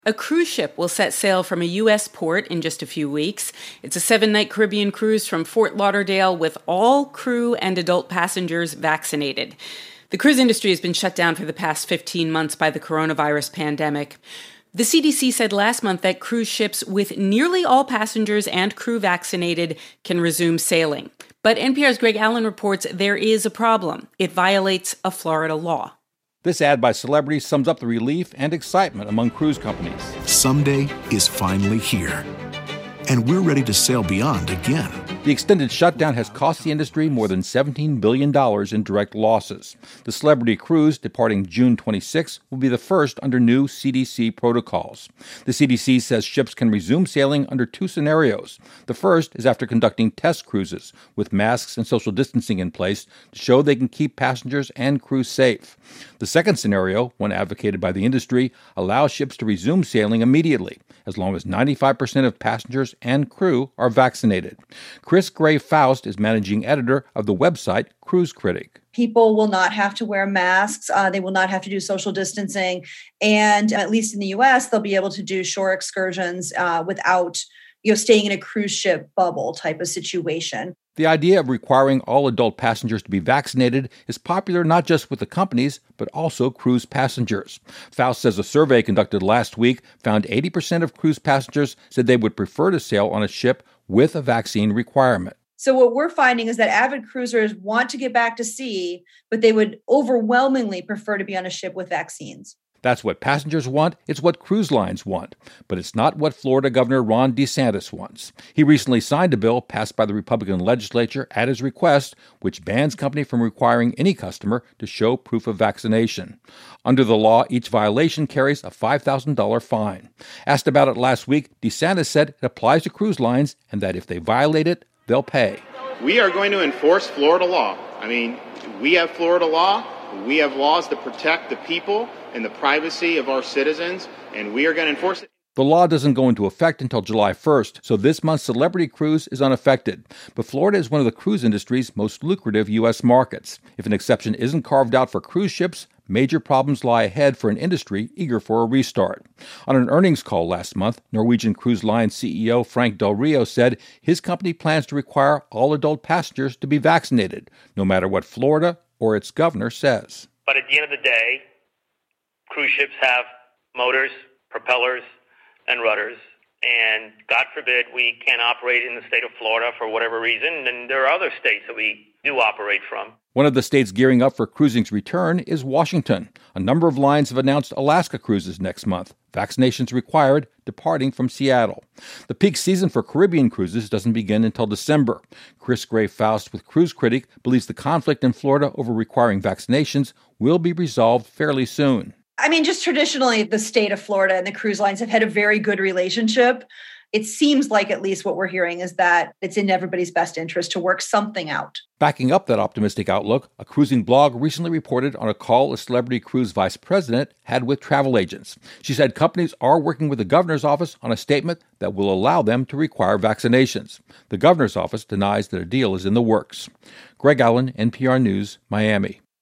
A cruise ship will set sail from a U.S. port in just a few weeks. It's a 7-night Caribbean cruise from Fort Lauderdale with all crew and adult passengers vaccinated. The cruise industry has been shut down for the past 15 months by the coronavirus pandemic. The CDC said last month that cruise ships with nearly all passengers and crew vaccinated can resume sailing. But NPR's Greg Allen reports there is a problem. It violates a Florida law. This ad by Celebrity sums up the relief and excitement among cruise companies. Someday is finally here, and we're ready to sail beyond again. The extended shutdown has cost the industry more than $17 billion in direct losses. The Celebrity cruise, departing June 26, will be the first under new CDC protocols. The CDC says ships can resume sailing under two scenarios. The first is after conducting test cruises, with masks and social distancing in place to show they can keep passengers and crew safe. The second scenario, one advocated by the industry, allows ships to resume sailing immediately, as long as 95% of passengers and crew are vaccinated. Chris Gray-Faust is managing editor of the website Cruise Critic. People will not have to wear masks. They will not have to do social distancing. And at least in the U.S., they'll be able to do shore excursions without staying in a cruise ship bubble type of situation. The idea of requiring all adult passengers to be vaccinated is popular not just with the companies, but also cruise passengers. Faust says a survey conducted last week found 80% of cruise passengers said they would prefer to sail on a ship with a vaccine requirement. So what we're finding is that avid cruisers want to get back to sea, but they would overwhelmingly prefer to be on a ship with vaccines. That's what passengers want, it's what cruise lines want. But it's not what Florida Governor Ron DeSantis wants. He recently signed a bill passed by the Republican legislature at his request, which bans company from requiring any customer to show proof of vaccination. Under the law, each violation carries a $5,000 fine. Asked about it last week, DeSantis said it applies to cruise lines and that if they violate it, they'll pay. We are going to enforce Florida law. We have Florida law. We have laws that protect the people and the privacy of our citizens, and we are going to enforce it. The law doesn't go into effect until July 1st, so this month's Celebrity cruise is unaffected. But Florida is one of the cruise industry's most lucrative U.S. markets. If an exception isn't carved out for cruise ships, major problems lie ahead for an industry eager for a restart. On an earnings call last month, Norwegian Cruise Line CEO Frank Del Rio said his company plans to require all adult passengers to be vaccinated, no matter what Florida or its governor says. But at the end of the day, cruise ships have motors, propellers, and rudders. And God forbid we can't operate in the state of Florida for whatever reason. And there are other states that we do operate from. One of the states gearing up for cruising's return is Washington. A number of lines have announced Alaska cruises next month. Vaccinations required, departing from Seattle. The peak season for Caribbean cruises doesn't begin until December. Chris Gray-Faust with Cruise Critic believes the conflict in Florida over requiring vaccinations will be resolved fairly soon. Just traditionally, the state of Florida and the cruise lines have had a very good relationship. It seems like at least what we're hearing is that it's in everybody's best interest to work something out. Backing up that optimistic outlook, a cruising blog recently reported on a call a Celebrity Cruise vice president had with travel agents. She said companies are working with the governor's office on a statement that will allow them to require vaccinations. The governor's office denies that a deal is in the works. Greg Allen, NPR News, Miami.